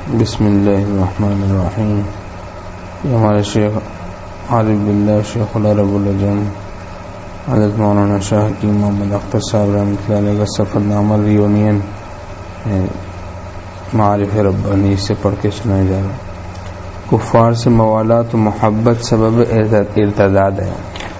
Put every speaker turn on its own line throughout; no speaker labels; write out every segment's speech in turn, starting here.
بسم اللہ الرحمن الرحیم. یہ ہمارے شیخ عارف باللہ شیخ العرب العجم حضرت مولانا شاہ کی محمد اختر صاحب رحمۃ اللہ علیہ کا سفر نامہ ریونین معارف ربانی سے پڑھ کے سنایا جا رہا ہے. کفار سے موالات و محبت سبب ارتداد ہے.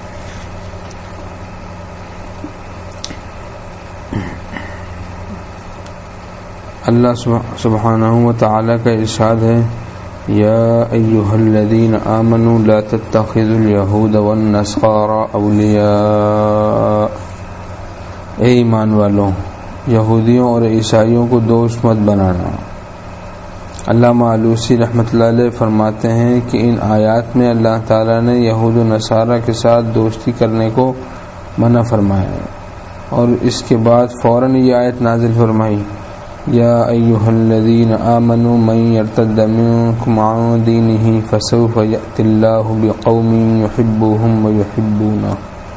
اللہ سبحانہ و تعالی کا ارشاد ہے یا ایھا الذین آمنوا لا تتخذوا اليہود والنصارى اولیاء. اے ایمان والوں، یہودیوں اور عیسائیوں کو دوست مت بنانا. علامہ آلوسی رحمۃ اللہ علیہ فرماتے ہیں کہ ان آیات میں اللہ تعالیٰ نے یہود و نصارہ کے ساتھ دوستی کرنے کو منع فرمایا ہے، اور اس کے بعد فوراً یہ آیت نازل فرمائی یا ایھا الذین آمنوا من یرتد منکم عن دینہ فسوف یأتی اللہ بقوم یحبونہم ویحبونہ.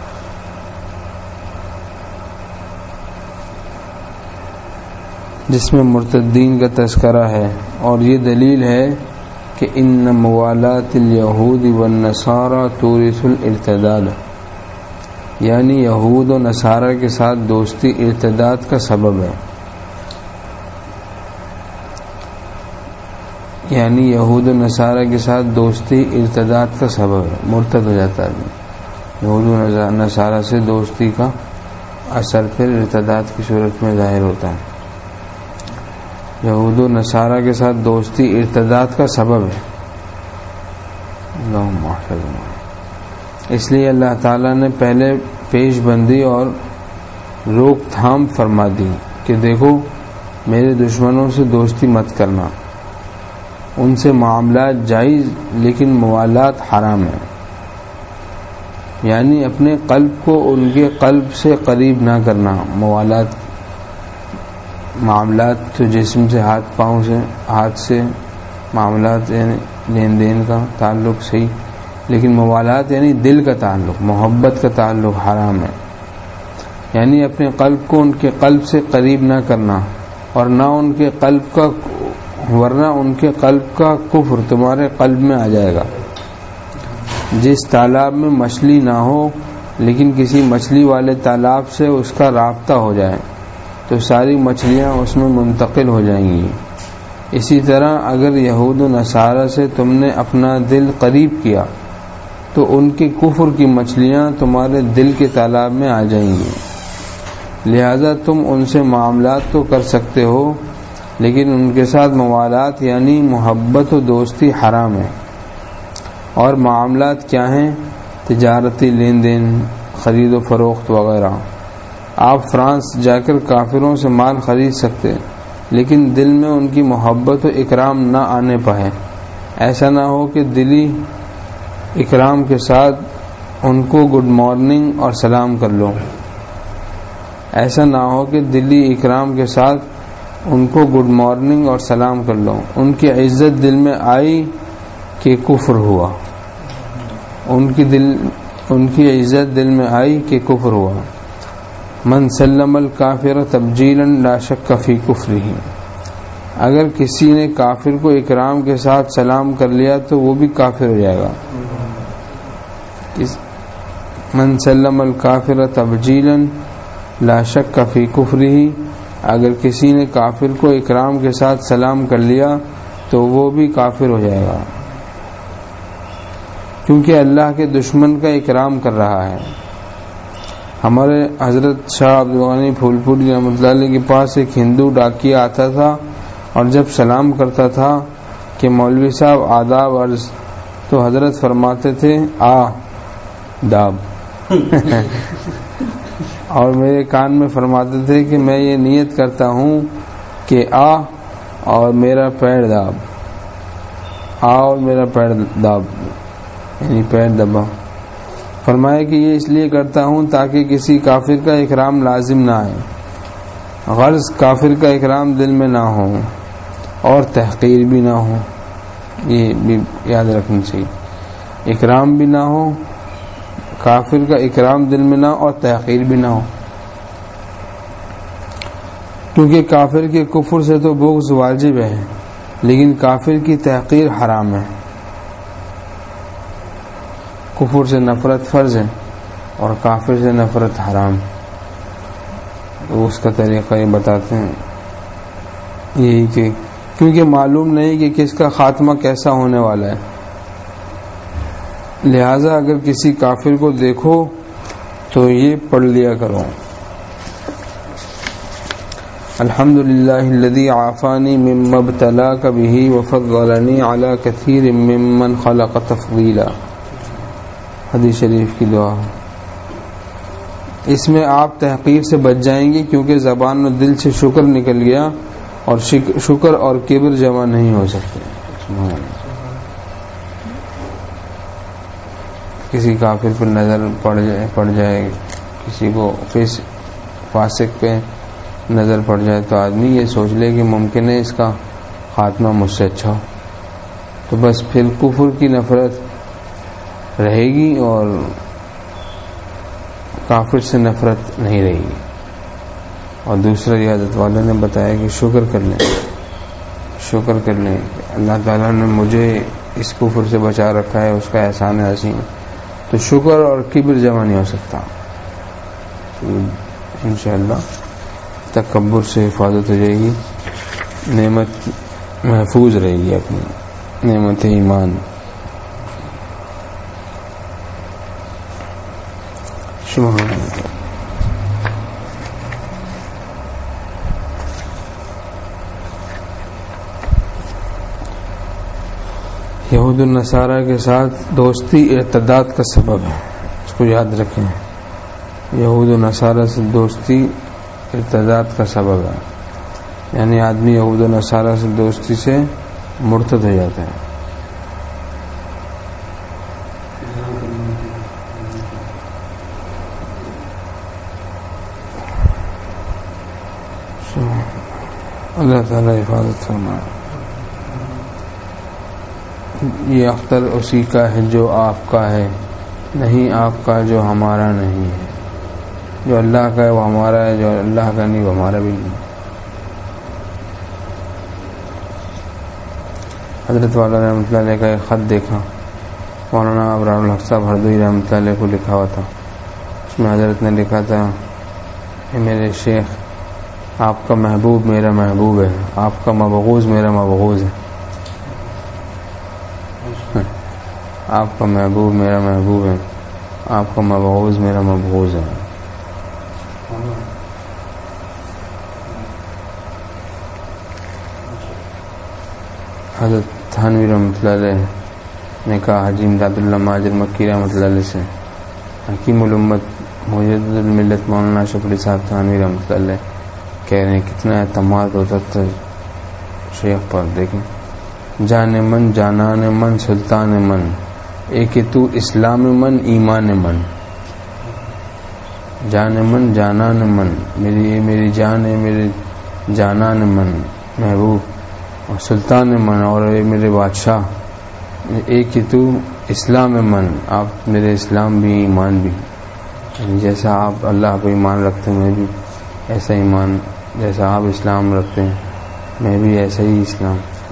جس میں مرتدین کا تذکرہ ہے، اور یہ دلیل ہے کہ ان موالات الیہود والنصارى تورث الارتداد، یعنی یہود و نصارہ کے ساتھ دوستی ارتداد کا سبب ہے. یعنی یہود و نصارہ کے ساتھ دوستی ارتداد کا سبب ہے، مرتد ہو جاتا ہے. یہود و نصارہ سے دوستی کا اثر پھر ارتداد کی صورت میں ظاہر ہوتا ہے. یہود و نصارہ کے ساتھ دوستی ارتداد کا سبب ہے. اللہم احفظنا. اس لیے اللہ تعالیٰ نے پہلے پیش بندی اور روک تھام فرما دی کہ دیکھو میرے دشمنوں سے دوستی مت کرنا. ان سے معاملات جائز لیکن موالات حرام ہے. یعنی اپنے قلب کو ان کے قلب سے قریب نہ کرنا. موالات معاملات تو جسم سے ہاتھ سے معاملات یعنی لین دین کا تعلق صحیح، لیکن موالات یعنی دل کا تعلق، محبت کا تعلق حرام ہے. یعنی اپنے قلب کو ان کے قلب سے قریب نہ کرنا، اور نہ ان کے قلب کا، ورنہ ان کے قلب کا کفر تمہارے قلب میں آ جائے گا. جس تالاب میں مچھلی نہ ہو لیکن کسی مچھلی والے تالاب سے اس کا رابطہ ہو جائے تو ساری مچھلیاں اس میں منتقل ہو جائیں گی. اسی طرح اگر یہود و نصارہ سے تم نے اپنا دل قریب کیا تو ان کے کفر کی مچھلیاں تمہارے دل کے تالاب میں آ جائیں گی. لہذا تم ان سے معاملات تو کر سکتے ہو لیکن ان کے ساتھ موالات یعنی محبت و دوستی حرام ہے. اور معاملات کیا ہیں؟ تجارتی لین دین، خرید و فروخت وغیرہ. آپ فرانس جا کر کافروں سے مال خرید سکتے لیکن دل میں ان کی محبت و اکرام نہ آنے پائے. ایسا نہ ہو کہ دلی اکرام کے ساتھ ان کو گڈ مارننگ اور سلام کر لو. ایسا نہ ہو کہ دلی اکرام کے ساتھ ان کو گڈ مارننگ اور سلام کر لو. ان کی عزت دل میں آئی کہ کفر ہوا. ان کی عزت دل میں آئی کہ کفر ہوا. من سلم الکافر تبجیلا لا شک فی کفرہ. اگر کسی نے کافر کو اکرام کے ساتھ سلام کر لیا تو وہ بھی کافر ہو جائے گا. من سلم الکافر تبجیلا لا شک فی کفرہ. اگر کسی نے کافر کو اکرام کے ساتھ سلام کر لیا تو وہ بھی کافر ہو جائے گا، کیونکہ اللہ کے دشمن کا اکرام کر رہا ہے. ہمارے حضرت شاہ عبدالغنی پھول پوری رحمۃ اللہ علیہ کے پاس ایک ہندو ڈاکیا آتا تھا، اور جب سلام کرتا تھا کہ مولوی صاحب آداب عرض، تو حضرت فرماتے تھے آداب اور میرے کان میں فرماتے تھے کہ میں یہ نیت کرتا ہوں کہ اور میرا پیر داب، اور میرا پیر داب یعنی پیر دبا. فرمایا کہ یہ اس لیے کرتا ہوں تاکہ کسی کافر کا اکرام لازم نہ آئے، غرض کافر کا اکرام دل میں نہ ہو اور تحقیر بھی نہ ہو. یہ بھی یاد رکھنا چاہیے، اکرام بھی نہ ہو، کافر کا اکرام دل میں نہ اور تحقیر بھی نہ ہو. کیونکہ کافر کے کفر سے تو بغض واجب ہے، لیکن کافر کی تحقیر حرام ہے. کفر سے نفرت فرض ہے اور کافر سے نفرت حرام. تو اس کا طریقہ یہ بتاتے ہیں یہی کہ کیونکہ معلوم نہیں کہ کس کا خاتمہ کیسا ہونے والا ہے، لہذا اگر کسی کافر کو دیکھو تو یہ پڑھ لیا کرو الحمدللہ الذی عافانی مما ابتلاک بہ وفضلنی علی کثیر ممن خلق تفضیلا. حدیث شریف کی دعا. اس میں آپ تحقیر سے بچ جائیں گے کیونکہ زبان و دل سے شکر نکل گیا اور شکر اور کبر جمع نہیں ہو سکتے. کسی کافر پر نظر پڑ جائے کسی کو فاسق پہ نظر پڑ جائے تو آدمی یہ سوچ لے کہ ممکن ہے اس کا خاتمہ مجھ سے اچھا ہو، تو بس پھر کفر کی نفرت رہے گی اور کافر سے نفرت نہیں رہے گی. اور دوسرا عیادت والوں نے بتایا کہ شکر کر لیں اللہ تعالیٰ نے مجھے اس کفر سے بچا رکھا ہے، اس کا احسان عظیم. تو شکر اور کبر جمع نہیں ہو سکتا. انشاءاللہ تکبر سے حفاظت ہو جائے گی، نعمت محفوظ رہے گی، اپنی نعمت ایمان. یہود النصارہ کے ساتھ دوستی ارتداد کا سبب ہے، اس کو یاد رکھیں. یہود النصارہ سے دوستی ارتداد کا سبب ہے، یعنی آدمی یہود النصارہ سے دوستی سے مرتد ہو جاتا ہے. اللہ تعالیٰ حفاظت فرمائے. یہ اختر اسی کا ہے جو آپ کا ہے، نہیں آپ کا جو ہمارا نہیں ہے. جو اللہ کا ہے وہ ہمارا ہے، جو اللہ کا نہیں وہ ہمارا بھی نہیں. حضرت والا رحمۃ اللہ علیہ کا ایک خط دیکھا، مولانا ابرار الحق صاحب ہردوئی رحمۃ اللہ علیہ کو لکھا ہوا تھا. اس میں حضرت نے لکھا تھا کہ میرے شیخ آپ کا محبوب میرا محبوب ہے، آپ کا مبغوض میرا مبغوض ہے. آپ کا محبوب میرا محبوب ہے، آپ کا مبغوض میرا مبغوض ہے. حضرت تھانوی رحمۃ اللہ علیہ نے کہا حاجی امداد اللہ مہاجر مکی رحمۃ اللہ علیہ سے، حکیم الامت مجدد الملت مولانا اشرف علی صاحب تھانوی رحمۃ اللہ علیہ کہہ رہے ہیں کتنا اعتماد ہوتا تھا شیخ پر. دیکھیں جان من جانان من سلطان من، ایک تو اسلام من ایمان من. جان من جانان من، میری جان ہے، میرے جانان من محبوب، اور سلطان من اور میرے بادشاہ. ایک ہی تو اسلام من، آپ میرے اسلام بھی ایمان بھی. جیسا آپ اللہ پہ ایمان رکھتے ہیں میں بھی ایسا ایمان، جیسا آپ اسلام رکھتے ہیں میں بھی ایسا ہی اسلام.